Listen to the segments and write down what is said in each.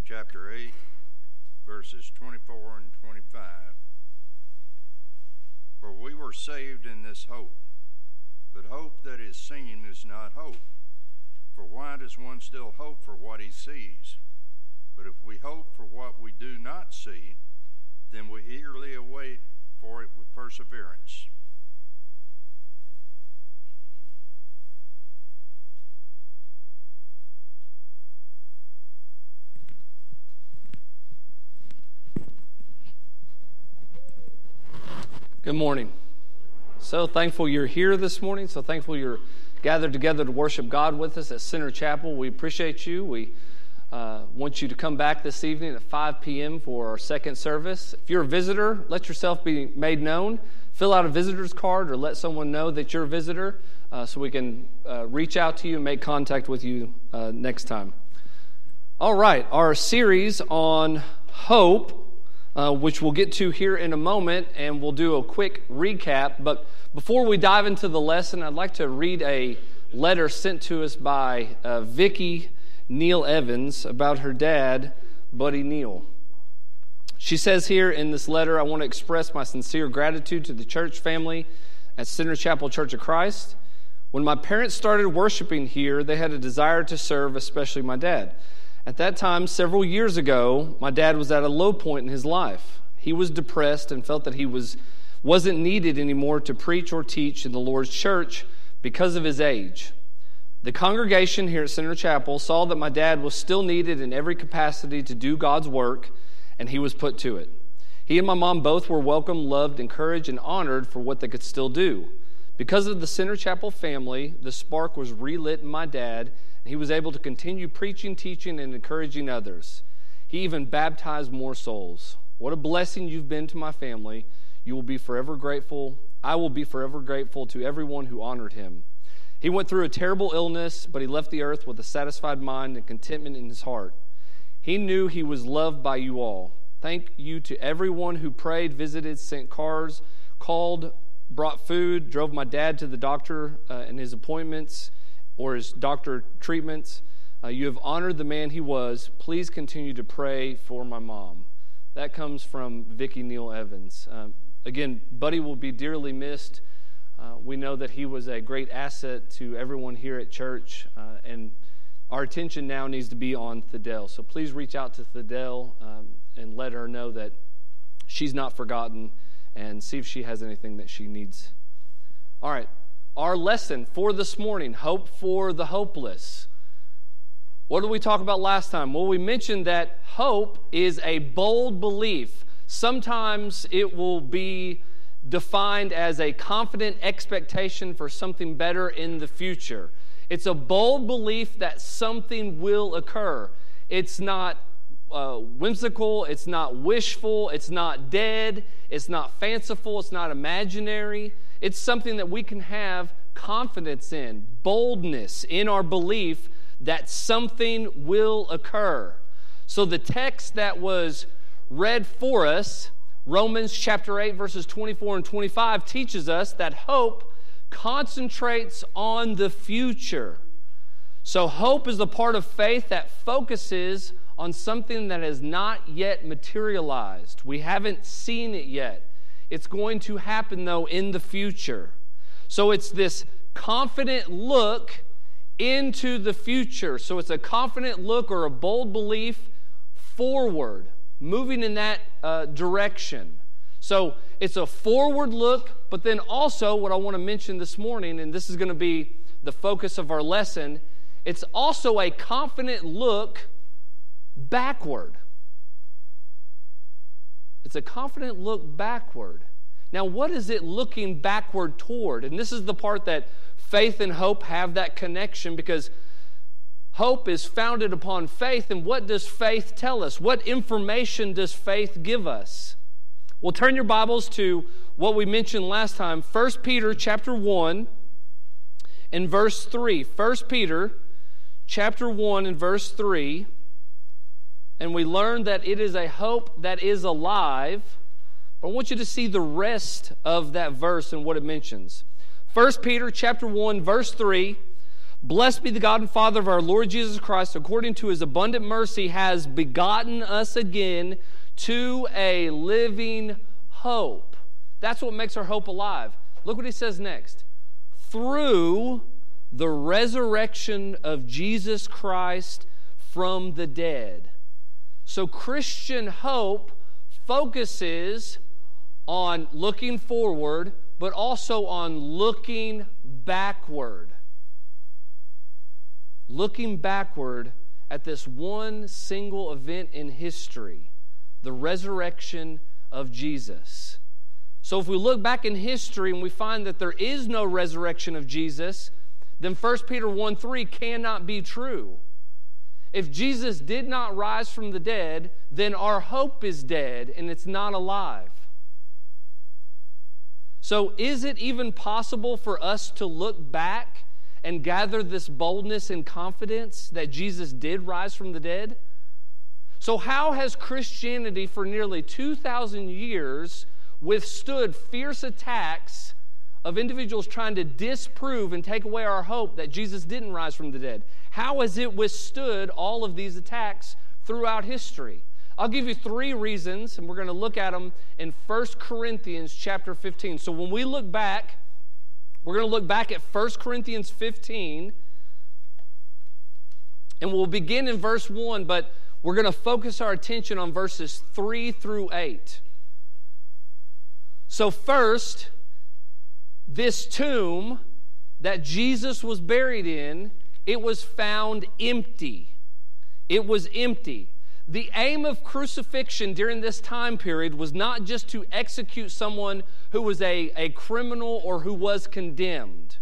chapter 8, verses 24 and 25. For we were saved in this hope, but hope that is seen is not hope. For why does one still hope for what he sees? But if we hope for what we do not see, then we eagerly await for it with perseverance. Good morning. So thankful you're here this morning. So thankful you're gathered together to worship God with us at Center Chapel. We appreciate you. We want you to come back this evening at 5 p.m. for our second service. If you're a visitor, let yourself be made known. Fill out a visitor's card or let someone know that you're a visitor so we can reach out to you and make contact with you next time. All right, our series on hope, which we'll get to here in a moment, and we'll do a quick recap. But before we dive into the lesson, I'd like to read a letter sent to us by Vicki Neal Evans about her dad, Buddy Neal. She says here in this letter, I want to express my sincere gratitude to the church family at Center Chapel Church of Christ. When my parents started worshiping here, they had a desire to serve, especially my dad. At that time, several years ago, my dad was at a low point in his life. He was depressed and felt that he wasn't needed anymore to preach or teach in the Lord's church because of his age. The congregation here at Center Chapel saw that my dad was still needed in every capacity to do God's work, and he was put to it. He and my mom both were welcomed, loved, encouraged, and honored for what they could still do. Because of the Center Chapel family, the spark was relit in my dad, and he was able to continue preaching, teaching, and encouraging others. He even baptized more souls. What a blessing you've been to my family. You will be forever grateful. I will be forever grateful to everyone who honored him. He went through a terrible illness, but he left the earth with a satisfied mind and contentment in his heart. He knew he was loved by you all. Thank you to everyone who prayed, visited, sent cards, called, brought food, drove my dad to the doctor and his appointments or his doctor treatments. You have honored the man he was. Please continue to pray for my mom. That comes from Vicki Neal Evans. Again, Buddy will be dearly missed. We know that he was a great asset to everyone here at church, and our attention now needs to be on Thaddeus. So please reach out to Thaddeus and let her know that she's not forgotten, and see if she has anything that she needs. All right, our lesson for this morning, hope for the hopeless. What did we talk about last time? Well, we mentioned that hope is a bold belief. Sometimes it will be defined as a confident expectation for something better in the future. It's a bold belief that something will occur. It's not whimsical, it's not wishful, it's not dead, it's not fanciful, it's not imaginary. It's something that we can have confidence in, boldness in our belief that something will occur. So the text that was read for us, Romans chapter 8, verses 24 and 25, teaches us that hope concentrates on the future. So hope is a part of faith that focuses on something that has not yet materialized. We haven't seen it yet. It's going to happen, though, in the future. So it's this confident look into the future. So it's a confident look or a bold belief forward, moving in that direction. So it's a forward look, but then also what I want to mention this morning, and this is going to be the focus of our lesson, it's also a confident look backward. It's a confident look backward. Now, what is it looking backward toward? And this is the part that faith and hope have that connection, because hope is founded upon faith. And what does faith tell us? What information does faith give us? Well, turn your Bibles to what we mentioned last time, 1 Peter chapter 1 and verse 3. 1 Peter chapter 1 and verse 3. And we learned that it is a hope that is alive. But I want you to see the rest of that verse and what it mentions. 1 Peter chapter 1, verse 3. Blessed be the God and Father of our Lord Jesus Christ, according to his abundant mercy, has begotten us again to a living hope. That's what makes our hope alive. Look what he says next. Through the resurrection of Jesus Christ from the dead. So Christian hope focuses on looking forward, but also on looking backward. Looking backward at this one single event in history, the resurrection of Jesus. So if we look back in history and we find that there is no resurrection of Jesus, then 1 Peter 1:3 cannot be true. If Jesus did not rise from the dead, then our hope is dead and it's not alive. So is it even possible for us to look back and gather this boldness and confidence that Jesus did rise from the dead? So how has Christianity for nearly 2,000 years withstood fierce attacks of individuals trying to disprove and take away our hope that Jesus didn't rise from the dead? How has it withstood all of these attacks throughout history? I'll give you 3 reasons, and we're going to look at them in 1 Corinthians chapter 15. So when we look back, we're going to look back at 1 Corinthians 15, and we'll begin in verse 1, but we're going to focus our attention on verses 3 through 8. So first, this tomb that Jesus was buried in, it was found empty. It was empty. The aim of crucifixion during this time period was not just to execute someone who was a criminal or who was condemned.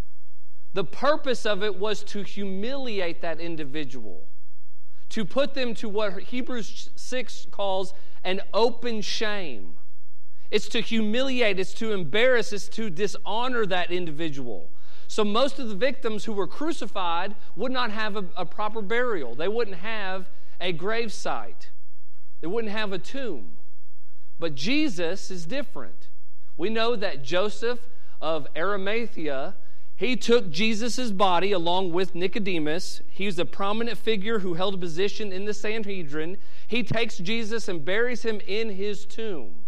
The purpose of it was to humiliate that individual, to put them to what Hebrews 6 calls an open shame. It's to humiliate, it's to embarrass, it's to dishonor that individual. So most of the victims who were crucified would not have a proper burial. They wouldn't have a grave site. They wouldn't have a tomb. But Jesus is different. We know that Joseph of Arimathea, he took Jesus' body along with Nicodemus. He was a prominent figure who held a position in the Sanhedrin. He takes Jesus and buries him in his tomb.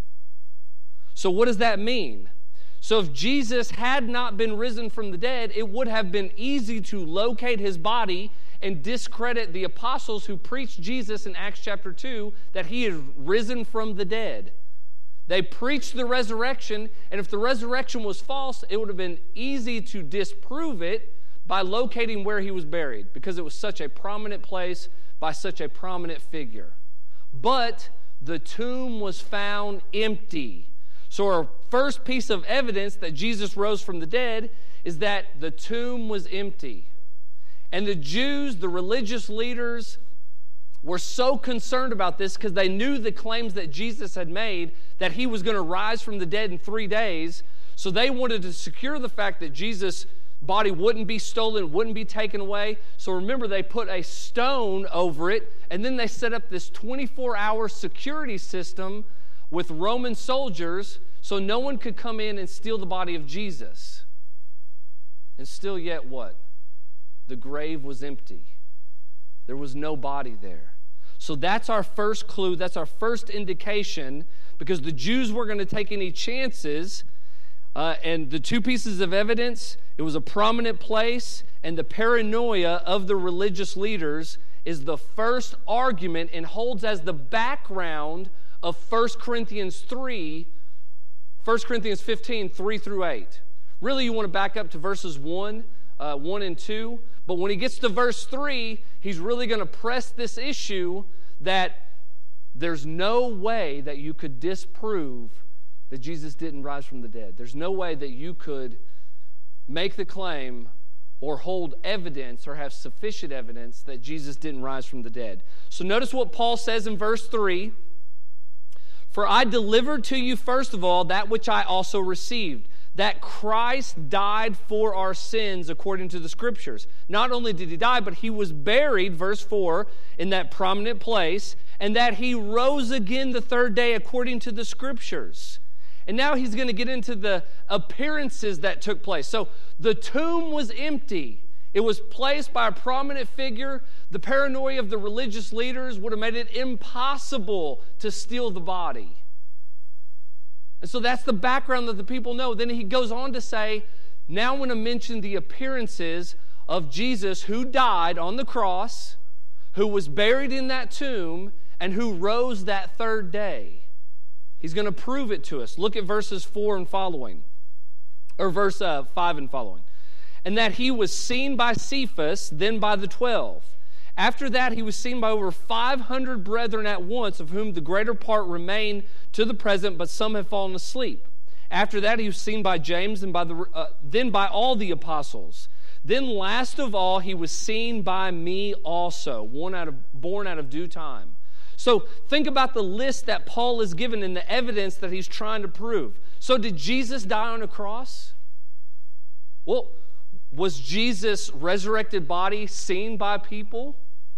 So what does that mean? So if Jesus had not been risen from the dead, it would have been easy to locate his body and discredit the apostles who preached Jesus in Acts chapter 2 that he had risen from the dead. They preached the resurrection, and if the resurrection was false, it would have been easy to disprove it by locating where he was buried, because it was such a prominent place by such a prominent figure. But the tomb was found empty. So our first piece of evidence that Jesus rose from the dead is that the tomb was empty. And the Jews, the religious leaders, were so concerned about this because they knew the claims that Jesus had made that he was going to rise from the dead in 3 days. So they wanted to secure the fact that Jesus' body wouldn't be stolen, wouldn't be taken away. So remember, they put a stone over it, and then they set up this 24-hour security system with Roman soldiers so no one could come in and steal the body of Jesus. And still yet what? The grave was empty. There was no body there. So that's our first clue. That's our first indication, because the Jews weren't going to take any chances. And the 2 pieces of evidence, it was a prominent place, and the paranoia of the religious leaders is the first argument and holds as the background of 1 Corinthians 15, 3 through 8. Really, you want to back up to verses 1 and 2. But when he gets to verse 3, he's really going to press this issue that there's no way that you could disprove that Jesus didn't rise from the dead. There's no way that you could make the claim or hold evidence or have sufficient evidence that Jesus didn't rise from the dead. So notice what Paul says in verse 3. For I delivered to you first of all that which I also received, that Christ died for our sins according to the Scriptures. Not only did he die, but he was buried, verse 4, in that prominent place, and that he rose again the 3rd day according to the Scriptures. And now he's going to get into the appearances that took place. So the tomb was empty. It was placed by a prominent figure. The paranoia of the religious leaders would have made it impossible to steal the body. And so that's the background that the people know. Then he goes on to say, now I want to mention the appearances of Jesus who died on the cross, who was buried in that tomb, and who rose that third day. He's going to prove it to us. Look at verses 4 and following, or verse 5 and following. And that he was seen by Cephas, then by the 12. After that, he was seen by over 500 brethren at once, of whom the greater part remain to the present, but some have fallen asleep. After that, he was seen by James, and then by all the apostles. Then last of all, he was seen by me also, born out of due time. So think about the list that Paul is given and the evidence that he's trying to prove. So did Jesus die on a cross? Well, was Jesus' resurrected body seen by people?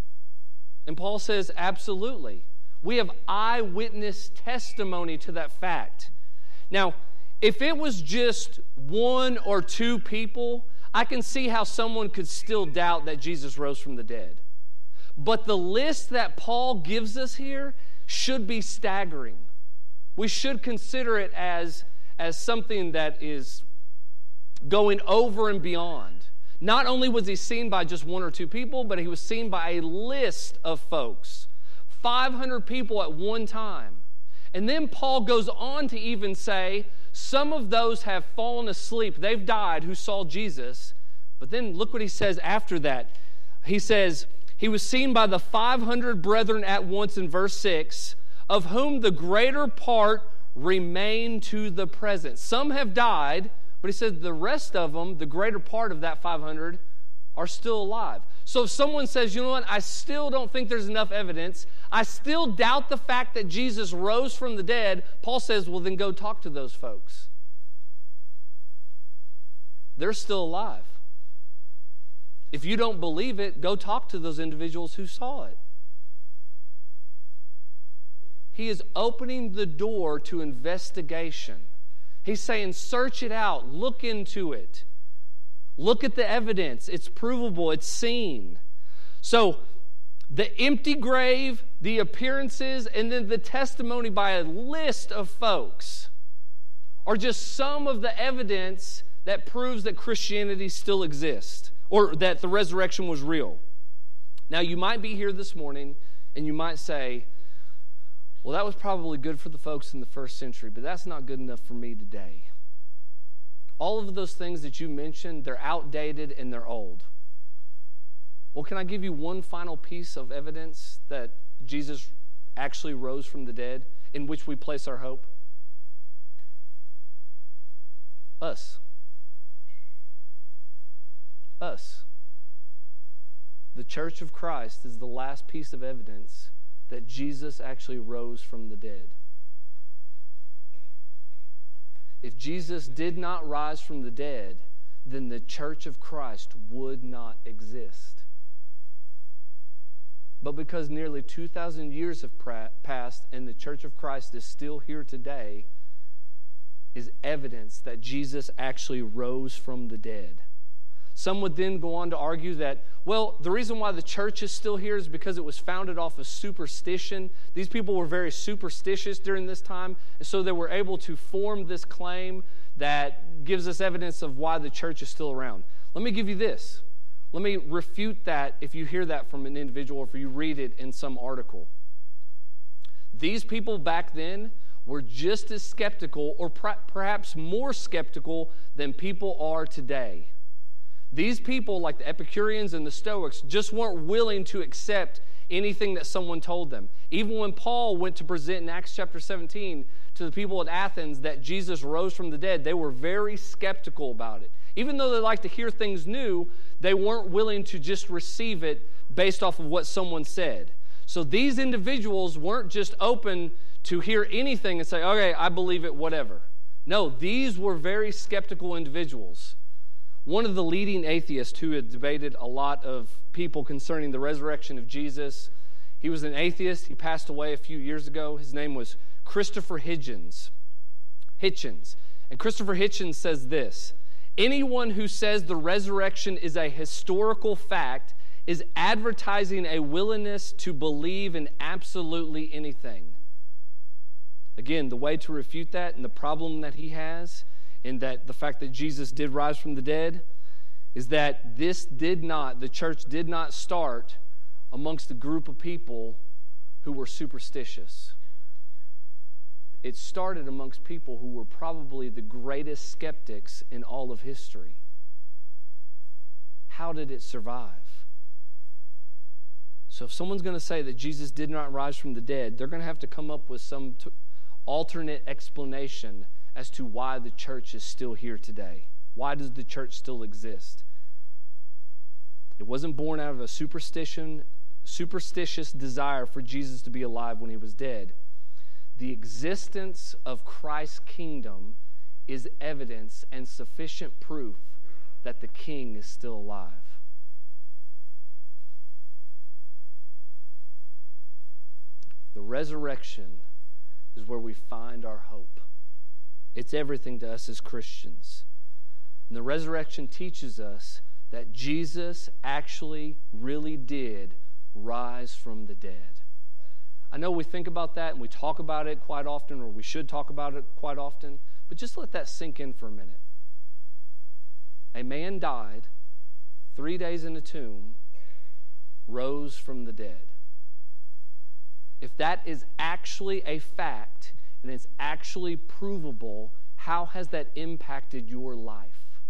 And Paul says, absolutely. We have eyewitness testimony to that fact. Now, if it was just one or two people, I can see how someone could still doubt that Jesus rose from the dead. But the list that Paul gives us here should be staggering. We should consider it as something that is going over and beyond. Not only was he seen by just one or two people, but he was seen by a list of folks. 500 people at one time. And then Paul goes on to even say, some of those have fallen asleep. They've died who saw Jesus. But then look what he says after that. He says, he was seen by the 500 brethren at once in verse 6, of whom the greater part remain to the present. Some have died, but he says the rest of them, the greater part of that 500, are still alive. So if someone says, you know what, I still don't think there's enough evidence, I still doubt the fact that Jesus rose from the dead, Paul says, well, then go talk to those folks. They're still alive. If you don't believe it, go talk to those individuals who saw it. He is opening the door to investigation. He's saying, search it out, look into it. Look at the evidence. It's provable, it's seen. So, the empty grave, the appearances, and then the testimony by a list of folks are just some of the evidence that proves that Christianity still exists, or that the resurrection was real. Now, you might be here this morning, and you might say, well, that was probably good for the folks in the first century, but that's not good enough for me today. All of those things that you mentioned, they're outdated and they're old. Well, can I give you one final piece of evidence that Jesus actually rose from the dead, in which we place our hope? Us. Us. The Church of Christ is the last piece of evidence that Jesus actually rose from the dead. If Jesus did not rise from the dead, then the Church of Christ would not exist. But because nearly 2,000 years have passed and the Church of Christ is still here today, is evidence that Jesus actually rose from the dead. Some would then go on to argue that, well, the reason why the church is still here is because it was founded off of superstition. These people were very superstitious during this time, and so they were able to form this claim that gives us evidence of why the church is still around. Let me give you this. Let me refute that if you hear that from an individual or if you read it in some article. These people back then were just as skeptical, or perhaps more skeptical, than people are today. These people, like the Epicureans and the Stoics, just weren't willing to accept anything that someone told them. Even when Paul went to present in Acts chapter 17 to the people at Athens that Jesus rose from the dead, they were very skeptical about it. Even though they like to hear things new, they weren't willing to just receive it based off of what someone said. So these individuals weren't just open to hear anything and say, okay, I believe it, whatever. No, these were very skeptical individuals. One of the leading atheists who had debated a lot of people concerning the resurrection of Jesus, he was an atheist. He passed away a few years ago. His name was Christopher Hitchens. And Christopher Hitchens says this: Anyone who says the resurrection is a historical fact is advertising a willingness to believe in absolutely anything. Again, the way to refute that and the problem that he has in that the fact that Jesus did rise from the dead is that the church did not start amongst a group of people who were superstitious. It started amongst people who were probably the greatest skeptics in all of history. How did it survive? So if someone's going to say that Jesus did not rise from the dead, they're going to have to come up with some alternate explanation as to why the church is still here today. Why does the church still exist? It wasn't born out of a superstitious desire for Jesus to be alive when he was dead. The existence of Christ's kingdom is evidence and sufficient proof that the king is still alive. The resurrection is where we find our hope. It's everything to us as Christians. And the resurrection teaches us that Jesus actually really did rise from the dead. I know we think about that and we talk about it quite often, or we should talk about it quite often, but just let that sink in for a minute. A man died, 3 days in a tomb, rose from the dead. If that is actually a fact and it's actually provable, how has that impacted your life?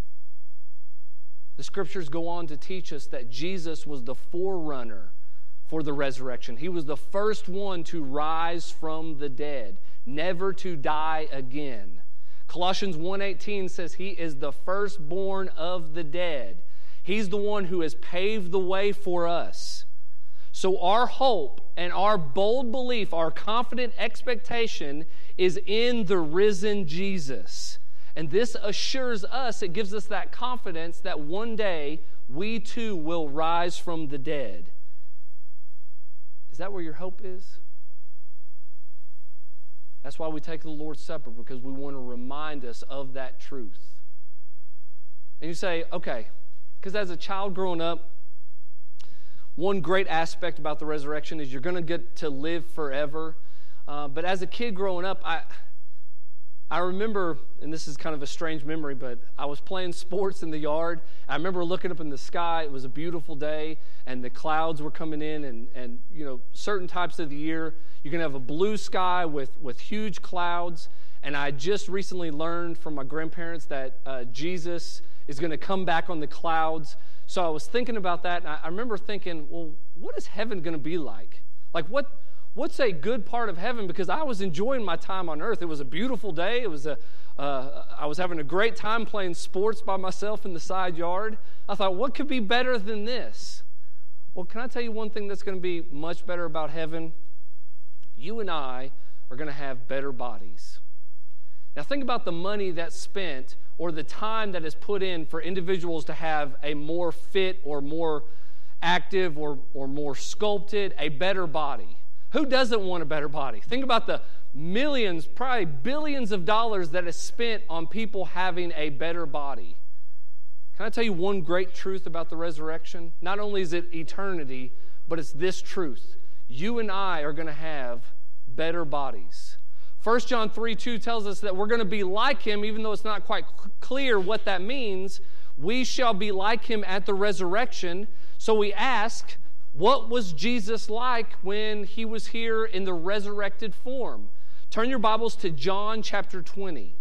The scriptures go on to teach us that Jesus was the forerunner for the resurrection. He was the first one to rise from the dead, never to die again. Colossians 1:18 says he is the firstborn of the dead. He's the one who has paved the way for us. So our hope and our bold belief, our confident expectation is in the risen Jesus. And this assures us, it gives us that confidence that one day we too will rise from the dead. Is that where your hope is? That's why we take the Lord's Supper, because we want to remind us of that truth. And you say, okay, because as a child growing up, one great aspect about the resurrection is you're going to get to live forever. But as a kid growing up, I remember, and this is kind of a strange memory, but I was playing sports in the yard. I remember looking up in the sky. It was a beautiful day, and the clouds were coming in, and you know, certain types of the year, you can have a blue sky with huge clouds. And I just recently learned from my grandparents that Jesus is going to come back on the clouds. So I was thinking about that, and I remember thinking, well, what is heaven going to be like? Like, what's a good part of heaven? Because I was enjoying my time on earth. It was a beautiful day. I was having a great time playing sports by myself in the side yard. I thought, what could be better than this? Well, can I tell you one thing that's going to be much better about heaven? You and I are going to have better bodies. Now think about the money that's spent or the time that is put in for individuals to have a more fit or more active or more sculpted, a better body. Who doesn't want a better body? Think about the millions, probably billions of dollars that is spent on people having a better body. Can I tell you one great truth about the resurrection? Not only is it eternity, but it's this truth. You and I are going to have better bodies. 1 John 3:2 tells us that we're going to be like him, even though it's not quite clear what that means. We shall be like him at the resurrection. So we ask, what was Jesus like when he was here in the resurrected form? Turn your Bibles to John chapter 20.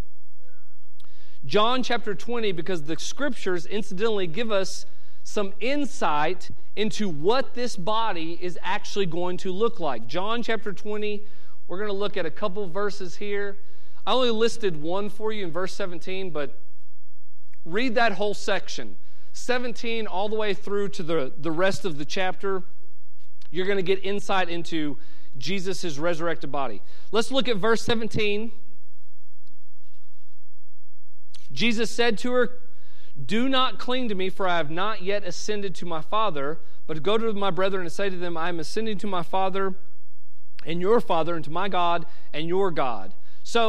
John chapter 20, because the scriptures incidentally give us some insight into what this body is actually going to look like. John chapter 20, we're going to look at a couple verses here. I only listed one for you in verse 17, but read that whole section. 17 all the way through to the rest of the chapter. You're going to get insight into Jesus' resurrected body. Let's look at verse 17. Jesus said to her, "Do not cling to me, for I have not yet ascended to my Father, but go to my brethren and say to them, I am ascending to my Father and your Father, and to my God and your God." So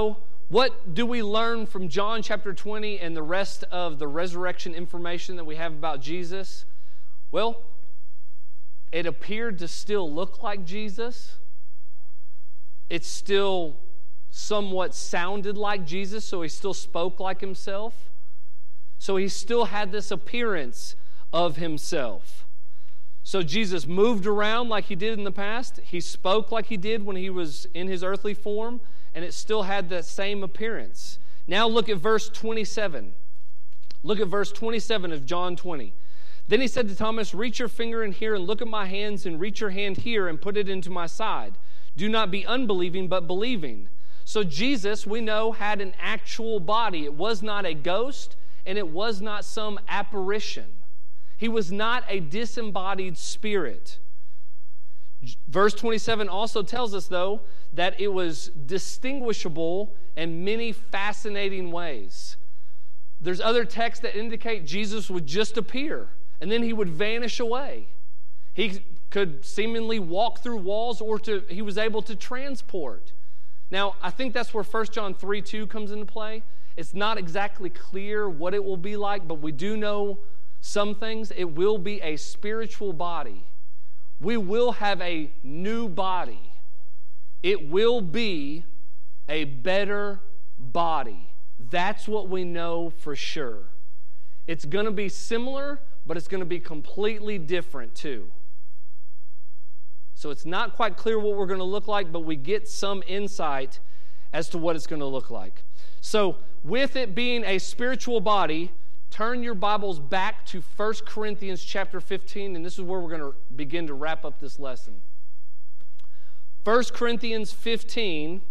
what do we learn from John chapter 20 and the rest of the resurrection information that we have about Jesus? Well, it appeared to still look like Jesus. It still somewhat sounded like Jesus, so he still spoke like himself. So he still had this appearance of himself. So Jesus moved around like he did in the past. He spoke like he did when he was in his earthly form, and it still had that same appearance. Now look at verse 27. Look at verse 27 of John 20. Then he said to Thomas, reach your finger in here and look at my hands, and reach your hand here and put it into my side. Do not be unbelieving, but believing. So Jesus, we know, had an actual body. It was not a ghost, and it was not some apparition. He was not a disembodied spirit. Verse 27 also tells us, though, that it was distinguishable in many fascinating ways. There's other texts that indicate Jesus would just appear, and then he would vanish away. He could seemingly walk through walls, or he was able to transport. Now, I think that's where 1 John 3:2 comes into play. It's not exactly clear what it will be like, but we do know some things. It will be a spiritual body. We will have a new body. It will be a better body. That's what we know for sure. It's going to be similar, but it's going to be completely different too. So it's not quite clear what we're going to look like, but we get some insight as to what it's going to look like. So with it being a spiritual body, turn your Bibles back to 1 Corinthians chapter 15, and this is where we're going to begin to wrap up this lesson. 1 Corinthians 15,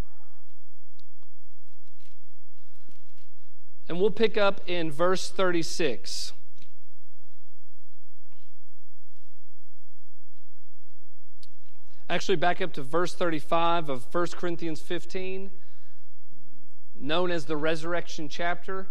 and we'll pick up in verse 36. Actually, back up to verse 35 of 1 Corinthians 15, known as the resurrection chapter.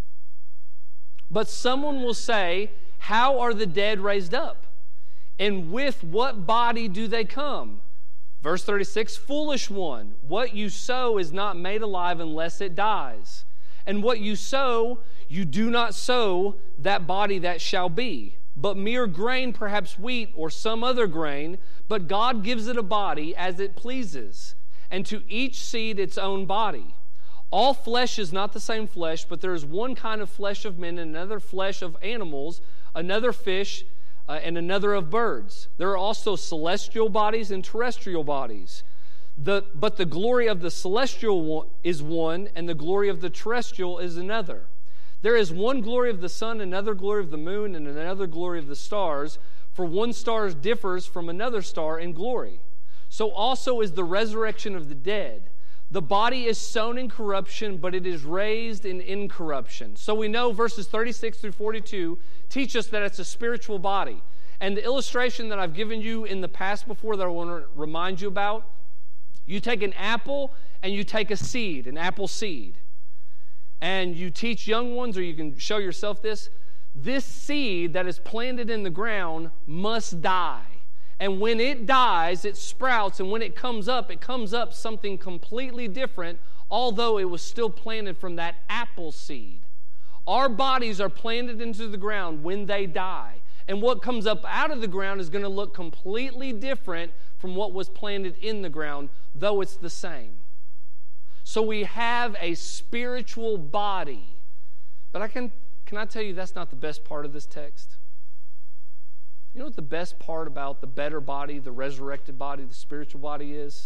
But someone will say, how are the dead raised up? And with what body do they come? Verse 36, foolish one, what you sow is not made alive unless it dies. And what you sow, you do not sow that body that shall be, but mere grain, perhaps wheat or some other grain, but God gives it a body as it pleases, and to each seed its own body. All flesh is not the same flesh, but there is one kind of flesh of men, and another flesh of animals, another fish, and another of birds. There are also celestial bodies and terrestrial bodies. But the glory of the celestial is one, and the glory of the terrestrial is another. There is one glory of the sun, another glory of the moon, and another glory of the stars, for one star differs from another star in glory. So also is the resurrection of the dead. The body is sown in corruption, but it is raised in incorruption. So we know verses 36 through 42 teach us that it's a spiritual body. And the illustration that I've given you in the past before that I want to remind you about, you take an apple and you take a seed, an apple seed. And you teach young ones, or you can show yourself this seed that is planted in the ground must die. And when it dies, it sprouts, and when it comes up something completely different, although it was still planted from that apple seed. Our bodies are planted into the ground when they die. And what comes up out of the ground is going to look completely different from what was planted in the ground, though it's the same. So we have a spiritual body. But can I tell you that's not the best part of this text? You know what the best part about the better body, the resurrected body, the spiritual body is?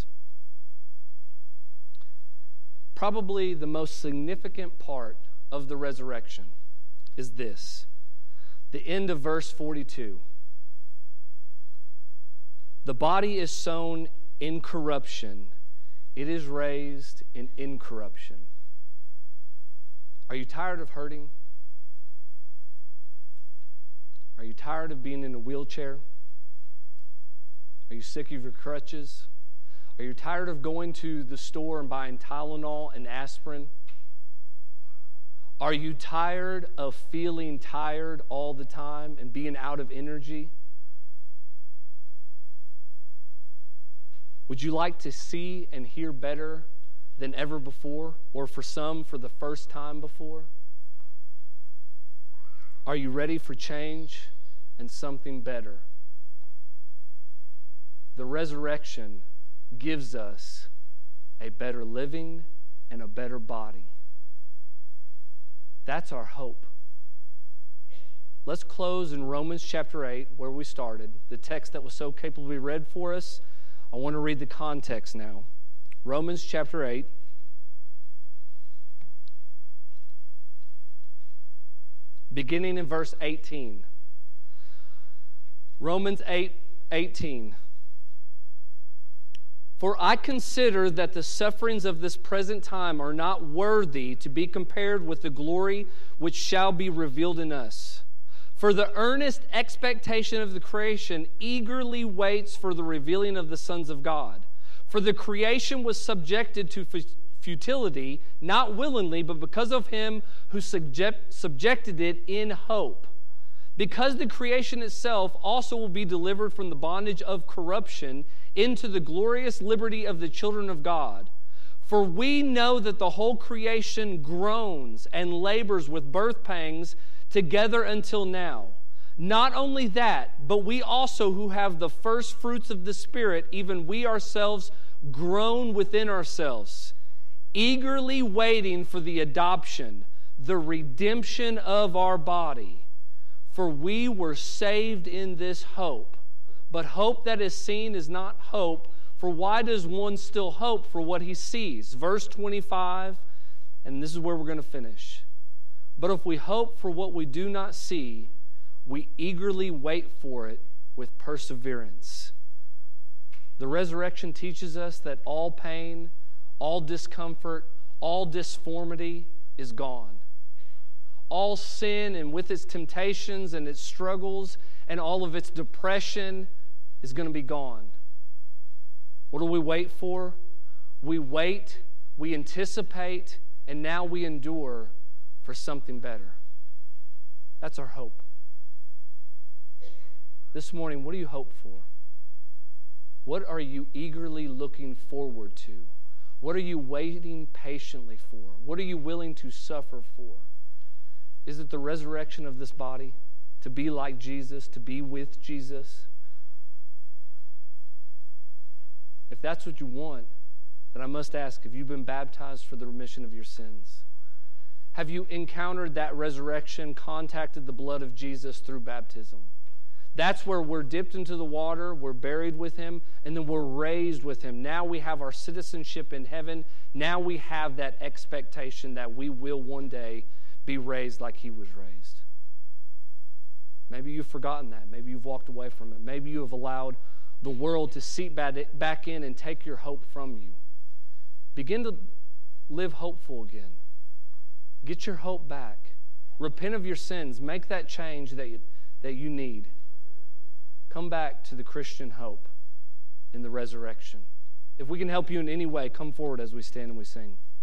Probably the most significant part of the resurrection is this. The end of verse 42. The body is sown in corruption. It is raised in incorruption. Are you tired of hurting? Are you tired of being in a wheelchair? Are you sick of your crutches? Are you tired of going to the store and buying Tylenol and aspirin? Are you tired of feeling tired all the time and being out of energy? Would you like to see and hear better than ever before, or for some, for the first time before? Are you ready for change and something better? The resurrection gives us a better living and a better body. That's our hope. Let's close in Romans chapter 8, where we started, the text that was so capably read for us. I want to read the context now. Romans chapter 8. Beginning in verse 18. Romans 8:18. For I consider that the sufferings of this present time are not worthy to be compared with the glory which shall be revealed in us. For the earnest expectation of the creation eagerly waits for the revealing of the sons of God. For the creation was subjected to futility, not willingly, but because of him who subjected it in hope. Because the creation itself also will be delivered from the bondage of corruption into the glorious liberty of the children of God. For we know that the whole creation groans and labors with birth pangs together until now. Not only that, but we also who have the first fruits of the Spirit, even we ourselves groan within ourselves, eagerly waiting for the adoption, the redemption of our body. For we were saved in this hope. But hope that is seen is not hope. For why does one still hope for what he sees? Verse 25, and this is where we're going to finish. But if we hope for what we do not see, we eagerly wait for it with perseverance. The resurrection teaches us that all pain, all discomfort, all disformity is gone. All sin and with its temptations and its struggles and all of its depression is going to be gone. What do we wait for? We wait, we anticipate, and now we endure for something better. That's our hope. This morning, what do you hope for? What are you eagerly looking forward to? What are you waiting patiently for? What are you willing to suffer for? Is it the resurrection of this body? To be like Jesus, to be with Jesus? If that's what you want, then I must ask, have you been baptized for the remission of your sins? Have you encountered that resurrection, contacted the blood of Jesus through baptism? That's where we're dipped into the water, we're buried with him, and then we're raised with him. Now we have our citizenship in heaven. Now we have that expectation that we will one day be raised like he was raised. Maybe you've forgotten that. Maybe you've walked away from it. Maybe you have allowed the world to seep back in and take your hope from you. Begin to live hopeful again. Get your hope back. Repent of your sins. Make that change that you need. Come back to the Christian hope in the resurrection. If we can help you in any way, come forward as we stand and we sing.